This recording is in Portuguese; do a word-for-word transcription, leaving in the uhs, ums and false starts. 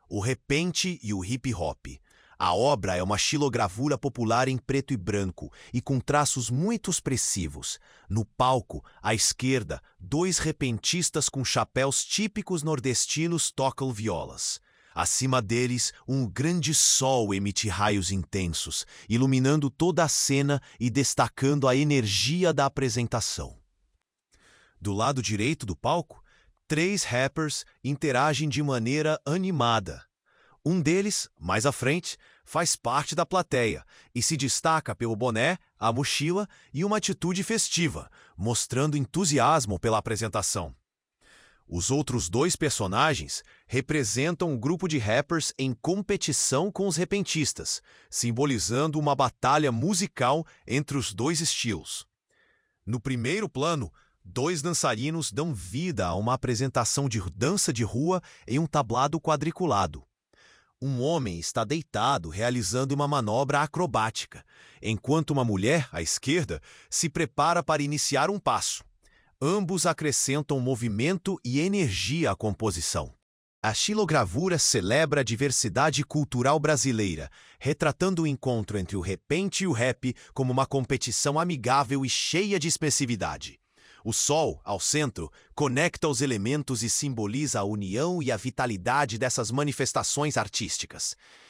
O Repente e o Hip Hop. A obra é uma xilogravura popular em preto e branco e com traços muito expressivos. No palco, à esquerda, dois repentistas com chapéus típicos nordestinos tocam violas. Acima deles, um grande sol emite raios intensos, iluminando toda a cena e destacando a energia da apresentação. Do lado direito do palco, três rappers interagem de maneira animada. Um deles, mais à frente, faz parte da plateia e se destaca pelo boné, a mochila e uma atitude festiva, mostrando entusiasmo pela apresentação. Os outros dois personagens representam um grupo de rappers em competição com os repentistas, simbolizando uma batalha musical entre os dois estilos. No primeiro plano, dois dançarinos dão vida a uma apresentação de dança de rua em um tablado quadriculado. Um homem está deitado realizando uma manobra acrobática, enquanto uma mulher, à esquerda, se prepara para iniciar um passo. Ambos acrescentam movimento e energia à composição. A xilogravura celebra a diversidade cultural brasileira, retratando o encontro entre o repente e o rap como uma competição amigável e cheia de expressividade. O sol, ao centro, conecta os elementos e simboliza a união e a vitalidade dessas manifestações artísticas.